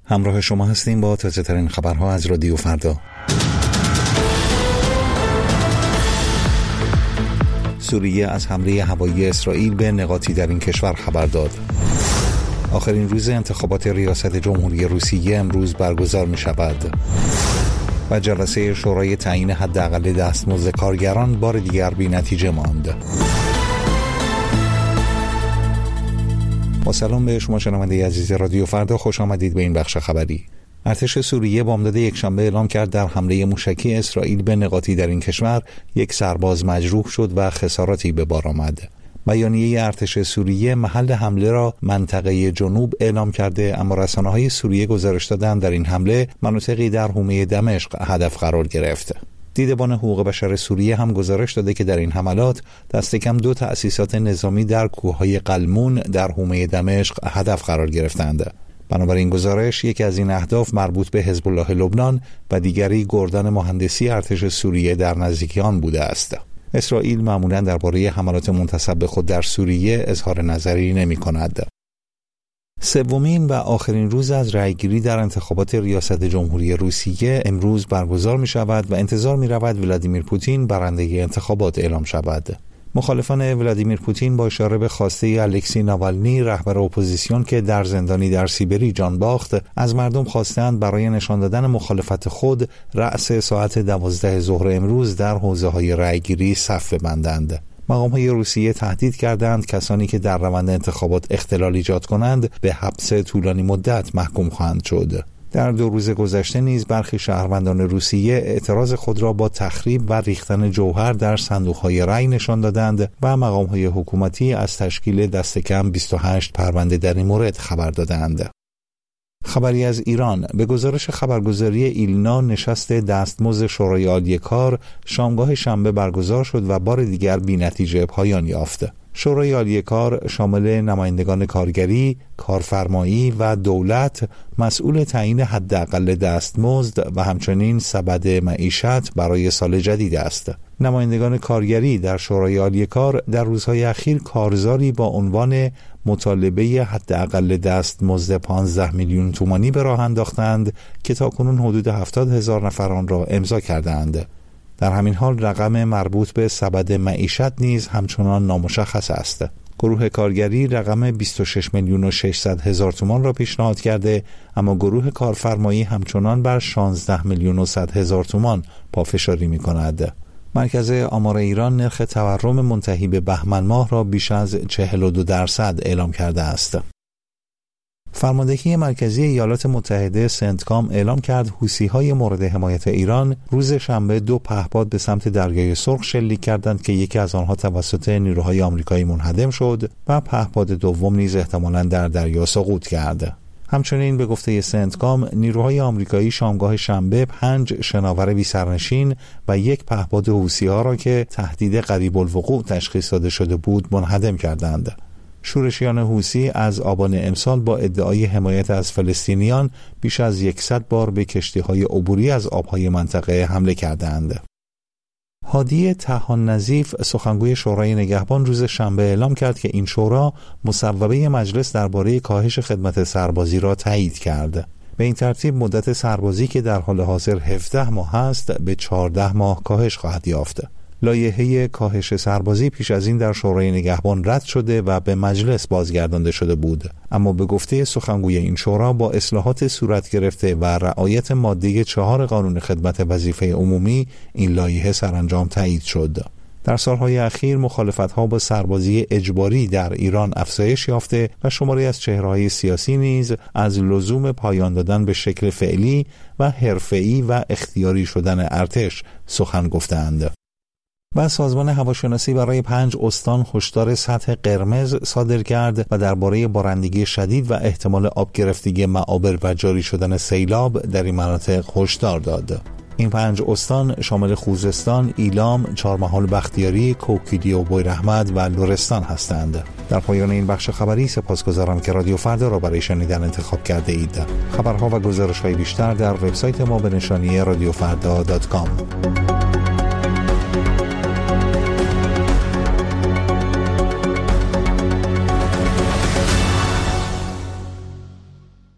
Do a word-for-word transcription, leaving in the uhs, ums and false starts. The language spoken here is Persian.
همراه شما هستیم با تازه ترین خبرها از رادیو فردا. سوریه از حمله هوایی اسرائیل به نقاطی در این کشور خبر داد. آخرین روز انتخابات ریاست جمهوری روسیه امروز برگزار می شود. و جلسه شورای تعیین حداقل دستمزد کارگران بار دیگر بی نتیجه ماند. با سلام به شما شنونده عزیز رادیو فردا، خوش آمدید به این بخش خبری. ارتش سوریه بامداد یکشنبه اعلام کرد در حمله موشکی اسرائیل به نقاطی در این کشور یک سرباز مجروح شد و خساراتی به بار آمد. بیانیه ارتش سوریه محل حمله را منطقه جنوب اعلام کرده، اما رسانه‌های سوریه گزارش دادند در این حمله مناطقی در حومه دمشق هدف قرار گرفت. دیدبان حقوق بشر سوریه هم گزارش داده که در این حملات دست کم دو تأسیسات نظامی در کوههای قلمون در حومه دمشق هدف قرار گرفتند. بنابراین گزارش یکی از این اهداف مربوط به حزب الله لبنان و دیگری گردن مهندسی ارتش سوریه در نزدیکی آن بوده است. اسرائیل معمولاً درباره حملات منتسب به خود در سوریه اظهار نظری نمی‌کند. سومین و آخرین روز از رأیگیری در انتخابات ریاست جمهوری روسیه امروز برگزار می شود و انتظار می رود ولادیمیر پوتین برنده انتخابات اعلام شود. مخالفان ولادیمیر پوتین با اشاره به خواسته الکسی ناوالنی رهبر اپوزیسیون که در زندانی در سیبری جان باخت، از مردم خواستند برای نشان دادن مخالفت خود رأس ساعت دوازده ظهر امروز در حوزه‌های رأیگیری صف ببندند. مقام‌های روسیه تهدید کردند کسانی که در روند انتخابات اختلال ایجاد کنند به حبس طولانی مدت محکوم خواهند شد. در دو روز گذشته نیز برخی شهروندان روسیه اعتراض خود را با تخریب و ریختن جوهر در صندوق‌های رأی نشان دادند و مقام‌های حکومتی از تشکیل دست کم بیست و هشت پرونده در این مورد خبر دادند. خبری از ایران. به گزارش خبرگزاری ایلنا، نشست دستمزد شورای عالی کار شامگاه شنبه برگزار شد و بار دیگر بی نتیجه پایان یافت. شورای عالی کار شامل نمایندگان کارگری، کارفرمایی و دولت مسئول تعیین حداقل دستمزد و همچنین سبد معیشت برای سال جدید است. نمایندگان کارگری در شورای عالی کار در روزهای اخیر کارزاری با عنوان مطالبه حداقل دستمزد پانزده میلیون تومانی به راه انداختند که تاکنون حدود هفتاد هزار نفر آن را امضا کردند. در همین حال رقم مربوط به سبد معیشت نیز همچنان نامشخص است. گروه کارگری رقم بیست و شش میلیون و ششصد هزار تومان را پیشنهاد کرده، اما گروه کارفرمایی همچنان بر شانزده میلیون و صد هزار تومان پافشاری می کند. مرکز آمار ایران نرخ تورم منتهی به بهمن ماه را بیش از چهل و دو درصد اعلام کرده است. فرماندهی مرکزی ایالات متحده سنتکام اعلام کرد حوثی‌های مورد حمایت ایران روز شنبه دو پهپاد به سمت دریای سرخ شلیک کردند که یکی از آنها توسط نیروهای آمریکایی منهدم شد و پهپاد دوم نیز احتمالاً در دریا سقوط کرد. همچنین به گفته سنتکام نیروهای آمریکایی شامگاه شنبه پنج شناور بی‌سرنشین و یک پهپاد حوثی‌ها را که تهدید قریب الوقوع تشخیص داده شده بود منهدم کردند. شورشیان حوثی از آبان امسال با ادعای حمایت از فلسطینیان بیش از صد بار به کشتی‌های عبوری از آب‌های منطقه حمله کردند. هادی طحان نظیف سخنگوی شورای نگهبان روز شنبه اعلام کرد که این شورا مصوبه مجلس درباره کاهش خدمت سربازی را تایید کرد. به این ترتیب مدت سربازی که در حال حاضر هفده ماه است به چهارده ماه کاهش خواهد یافت. لایحه کاهش سربازی پیش از این در شورای نگهبان رد شده و به مجلس بازگردانده شده بود، اما به گفته سخنگوی این شورا با اصلاحات صورت گرفته و رعایت ماده چهار قانون خدمت وظیفه عمومی این لایحه سرانجام تایید شد. در سالهای اخیر مخالفت‌ها با سربازی اجباری در ایران افزایش یافته و شماری از چهره‌های سیاسی نیز از لزوم پایان دادن به شکل فعلی و حرفه‌ای و اختیاری شدن ارتش سخن گفتند. و سازمان هواشناسی برای پنج استان هشدار سطح قرمز صادر کرد و درباره بارندگی شدید و احتمال آب گرفتگی معابر و جاری شدن سیلاب در این مناطق هشدار داد. این پنج استان شامل خوزستان، ایلام، چهارمحال بختیاری، کوکیلی و بویراحمد و لرستان هستند. در پایان این بخش خبری سپاسگزارم که رادیو فردا را برای شنیدن انتخاب کرده اید. خبرها و گزارش‌های بیشتر در وبسایت ما به نشانی رادیو فردا دات کام.